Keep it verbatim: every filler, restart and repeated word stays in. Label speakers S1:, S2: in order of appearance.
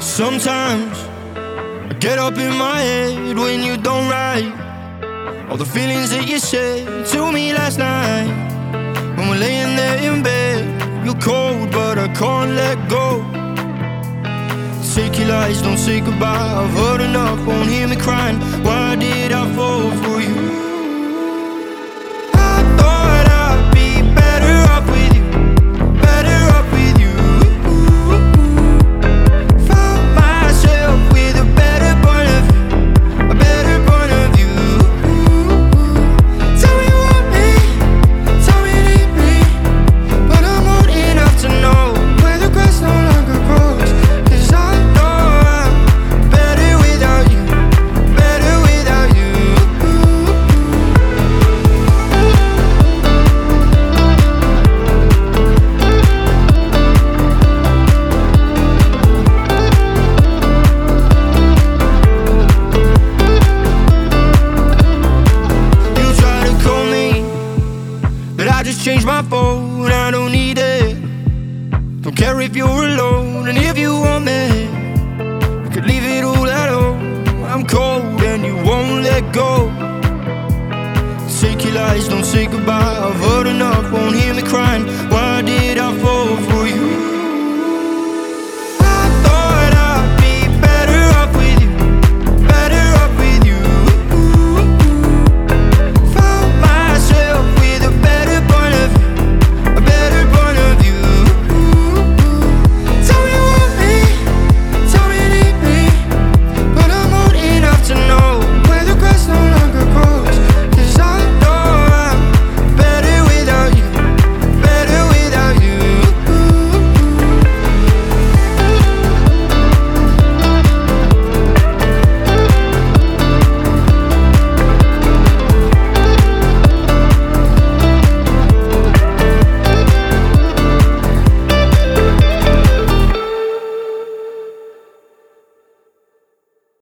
S1: Sometimes I get up in my head when you don't write all the feelings that you said to me last night. When we're laying there in bed, you're cold but I can't let go. Take your lies, don't say goodbye. I've heard enough, won't hear me crying. Why did I fall for you? I thought I'd be better off with you, better off with you. Found myself with a better point of view, a better point of view. Tell me you want me, tell me you need me, but I'm old enough to know where the grass no longer grows. Cause I know I'm better without you, better without you. You try to call me, but I just changed my phone, I don't need it. Don't care if you're alone, and if you want me, you could leave it all at home. I'm cold and you won't let go. Take your lies, don't say goodbye. I've heard enough, won't hear me crying. Why